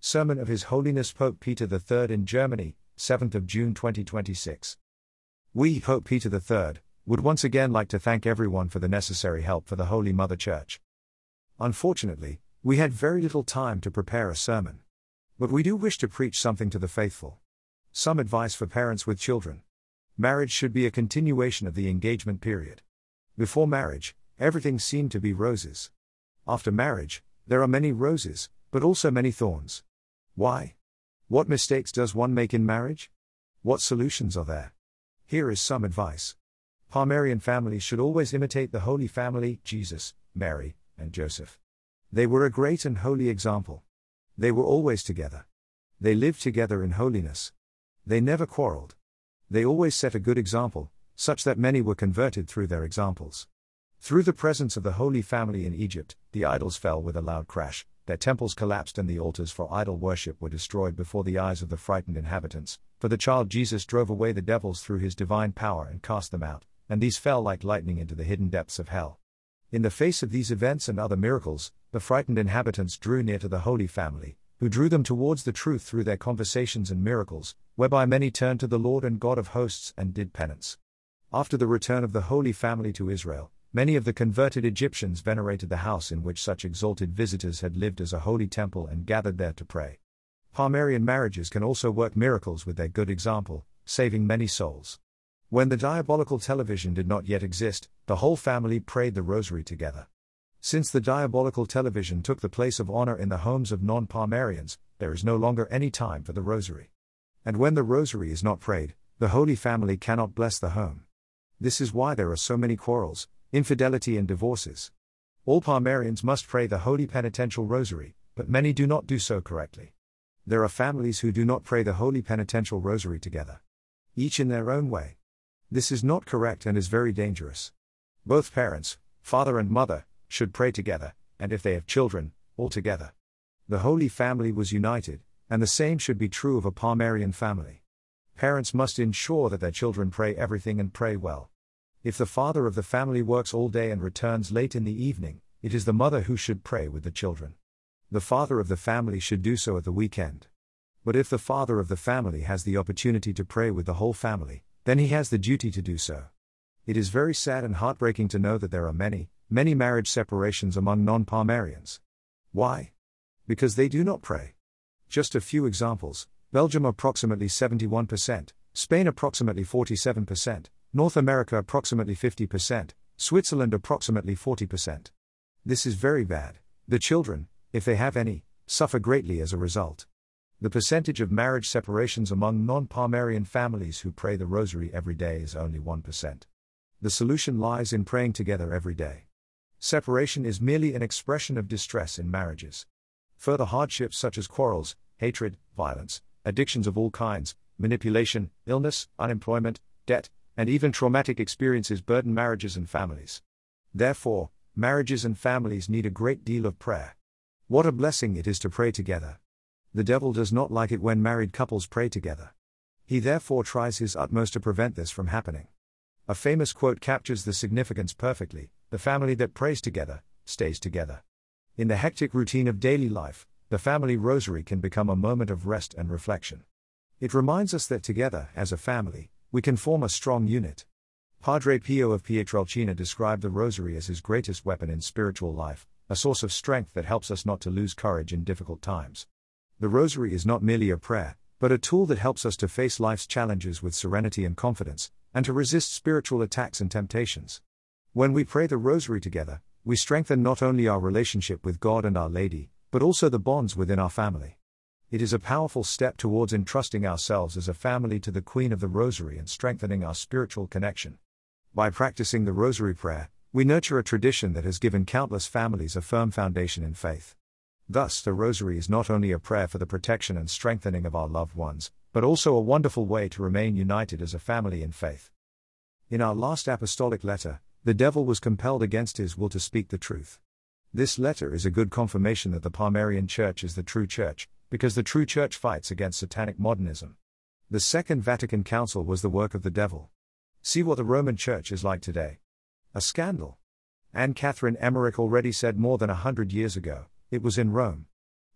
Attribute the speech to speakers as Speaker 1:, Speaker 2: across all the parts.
Speaker 1: Sermon of His Holiness Pope Peter III in Germany, 7th of June 2026. We, Pope Peter III, would once again like to thank everyone for the necessary help for the Holy Mother Church. Unfortunately, we had very little time to prepare a sermon. But we do wish to preach something to the faithful. Some advice for parents with children. Marriage should be a continuation of the engagement period. Before marriage, everything seemed to be roses. After marriage, there are many roses, but also many thorns. Why? What mistakes does one make in marriage? What solutions are there? Here is some advice. Palmarian families should always imitate the Holy Family, Jesus, Mary, and Joseph. They were a great and holy example. They were always together. They lived together in holiness. They never quarreled. They always set a good example, such that many were converted through their examples. Through the presence of the Holy Family in Egypt, the idols fell with a loud crash, their temples collapsed and the altars for idol worship were destroyed before the eyes of the frightened inhabitants, for the child Jesus drove away the devils through his divine power and cast them out, and these fell like lightning into the hidden depths of hell. In the face of these events and other miracles, the frightened inhabitants drew near to the Holy Family, who drew them towards the truth through their conversations and miracles, whereby many turned to the Lord and God of hosts and did penance. After the return of the Holy Family to Israel, many of the converted Egyptians venerated the house in which such exalted visitors had lived as a holy temple and gathered there to pray. Palmarian marriages can also work miracles with their good example, saving many souls. When the diabolical television did not yet exist, the whole family prayed the rosary together. Since the diabolical television took the place of honor in the homes of non-Palmarians, there is no longer any time for the rosary. And when the rosary is not prayed, the Holy Family cannot bless the home. This is why there are so many quarrels, infidelity and divorces. All Palmarians must pray the Holy Penitential Rosary, but many do not do so correctly. There are families who do not pray the Holy Penitential Rosary together. Each in their own way. This is not correct and is very dangerous. Both parents, father and mother, should pray together, and if they have children, all together. The Holy Family was united, and the same should be true of a Palmarian family. Parents must ensure that their children pray everything and pray well. If the father of the family works all day and returns late in the evening, it is the mother who should pray with the children. The father of the family should do so at the weekend. But if the father of the family has the opportunity to pray with the whole family, then he has the duty to do so. It is very sad and heartbreaking to know that there are many marriage separations among non-Palmarians. Why? Because they do not pray. Just a few examples: Belgium approximately 71%, Spain approximately 47%, North America approximately 50%, Switzerland approximately 40%. This is very bad. The children, if they have any, suffer greatly as a result. The percentage of marriage separations among non-Palmarian families who pray the rosary every day is only 1%. The solution lies in praying together every day. Separation is merely an expression of distress in marriages. Further hardships such as quarrels, hatred, violence, addictions of all kinds, manipulation, illness, unemployment, debt, and even traumatic experiences burden marriages and families. Therefore, marriages and families need a great deal of prayer. What a blessing it is to pray together. The devil does not like it when married couples pray together. He therefore tries his utmost to prevent this from happening. A famous quote captures the significance perfectly: "The family that prays together, stays together." In the hectic routine of daily life, the family rosary can become a moment of rest and reflection. It reminds us that together, as a family, we can form a strong unit. Padre Pio of Pietrelcina described the rosary as his greatest weapon in spiritual life, a source of strength that helps us not to lose courage in difficult times. The rosary is not merely a prayer, but a tool that helps us to face life's challenges with serenity and confidence, and to resist spiritual attacks and temptations. When we pray the rosary together, we strengthen not only our relationship with God and Our Lady, but also the bonds within our family. It is a powerful step towards entrusting ourselves as a family to the Queen of the Rosary and strengthening our spiritual connection. By practicing the rosary prayer, we nurture a tradition that has given countless families a firm foundation in faith. Thus, the rosary is not only a prayer for the protection and strengthening of our loved ones, but also a wonderful way to remain united as a family in faith. In our last apostolic letter, the devil was compelled against his will to speak the truth. This letter is a good confirmation that the Palmarian Church is the true church, because the true church fights against satanic modernism. The Second Vatican Council was the work of the devil. See what the Roman Church is like today. A scandal. Anne Catherine Emmerich already said more than 100 years ago, "It was in Rome."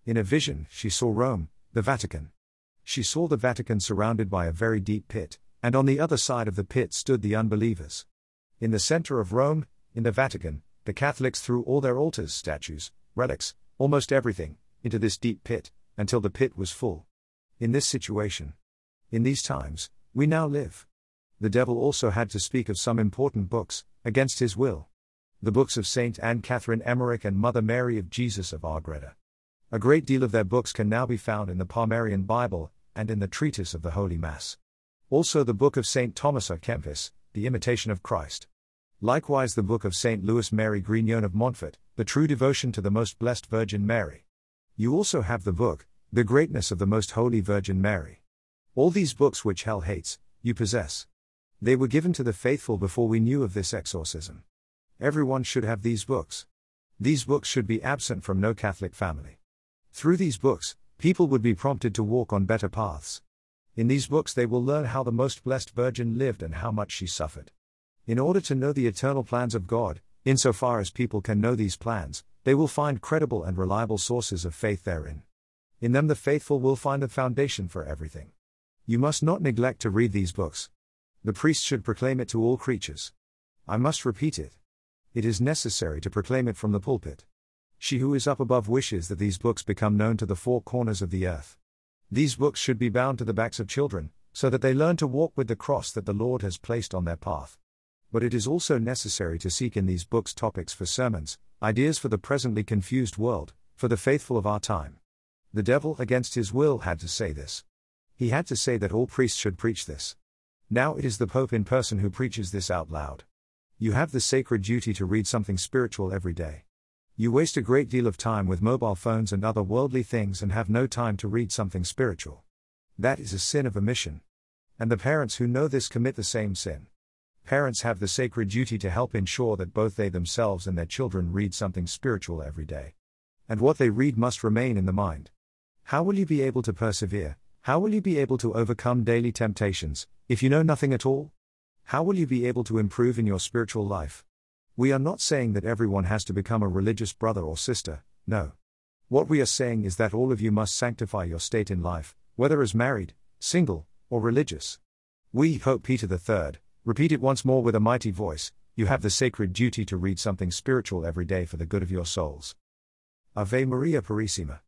Speaker 1: In a vision, she saw Rome, the Vatican. She saw the Vatican surrounded by a very deep pit, and on the other side of the pit stood the unbelievers. In the center of Rome, in the Vatican, the Catholics threw all their altars, statues, relics, almost everything, into this deep pit, until the pit was full. In this situation, in these times, we now live. The devil also had to speak of some important books, against his will. The books of Saint Anne Catherine Emmerich and Mother Mary of Jesus of Agreda. A great deal of their books can now be found in the Palmarian Bible, and in the Treatise of the Holy Mass. Also the book of Saint Thomas à Kempis, The Imitation of Christ. Likewise the book of Saint Louis Mary Grignon of Montfort, The True Devotion to the Most Blessed Virgin Mary. You also have the book, The Greatness of the Most Holy Virgin Mary. All these books which hell hates, you possess. They were given to the faithful before we knew of this exorcism. Everyone should have these books. These books should be absent from no Catholic family. Through these books, people would be prompted to walk on better paths. In these books they will learn how the Most Blessed Virgin lived and how much she suffered. In order to know the eternal plans of God, insofar as people can know these plans, they will find credible and reliable sources of faith therein. In them the faithful will find the foundation for everything. You must not neglect to read these books. The priest should proclaim it to all creatures. I must repeat it. It is necessary to proclaim it from the pulpit. She who is up above wishes that these books become known to the four corners of the earth. These books should be bound to the backs of children, so that they learn to walk with the cross that the Lord has placed on their path. But it is also necessary to seek in these books topics for sermons, ideas for the presently confused world, for the faithful of our time. The devil, against his will, had to say this. He had to say that all priests should preach this. Now it is the Pope in person who preaches this out loud. You have the sacred duty to read something spiritual every day. You waste a great deal of time with mobile phones and other worldly things and have no time to read something spiritual. That is a sin of omission. And the parents who know this commit the same sin. Parents have the sacred duty to help ensure that both they themselves and their children read something spiritual every day. And what they read must remain in the mind. How will you be able to persevere? How will you be able to overcome daily temptations, if you know nothing at all? How will you be able to improve in your spiritual life? We are not saying that everyone has to become a religious brother or sister, no. What we are saying is that all of you must sanctify your state in life, whether as married, single, or religious. We, Pope Peter III, repeat it once more with a mighty voice, you have the sacred duty to read something spiritual every day for the good of your souls. Ave Maria Purissima.